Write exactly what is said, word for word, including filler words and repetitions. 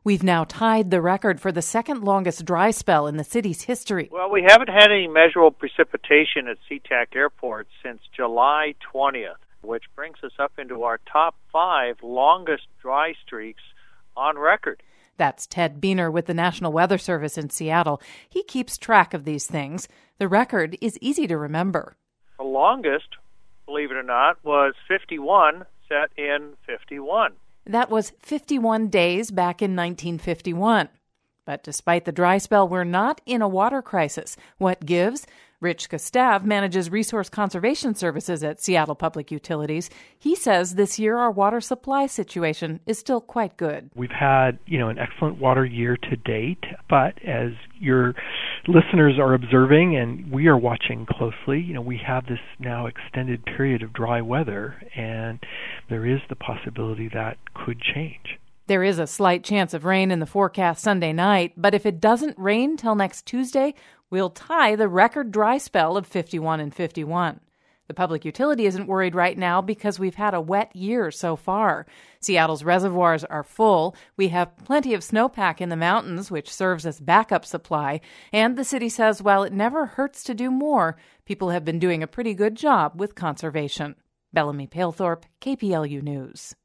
We've now tied the record for the second longest dry spell in the city's history. Well, we haven't had any measurable precipitation at SeaTac Airport since July twentieth, which brings us up into our top five longest dry streaks on record. That's Ted Beener with the National Weather Service in Seattle. He keeps track of these things. The record is easy to remember. The longest, believe it or not, was fifty-one, set in fifty-one. That was fifty-one days back in nineteen fifty-one. But despite the dry spell, we're not in a water crisis. What gives? Rich Gustav manages resource conservation services at Seattle Public Utilities. He says this year our water supply situation is still quite good. We've had, you know, an excellent water year to date, but as your listeners are observing and we are watching closely, you know, we have this now extended period of dry weather, and there is the possibility that could change. There is a slight chance of rain in the forecast Sunday night, but if it doesn't rain till next Tuesday, we'll tie the record dry spell of fifty-one and fifty-one. The public utility isn't worried right now because we've had a wet year so far. Seattle's reservoirs are full. We have plenty of snowpack in the mountains, which serves as backup supply. And the city says while it never hurts to do more, people have been doing a pretty good job with conservation. Bellamy Palethorpe, K P L U News.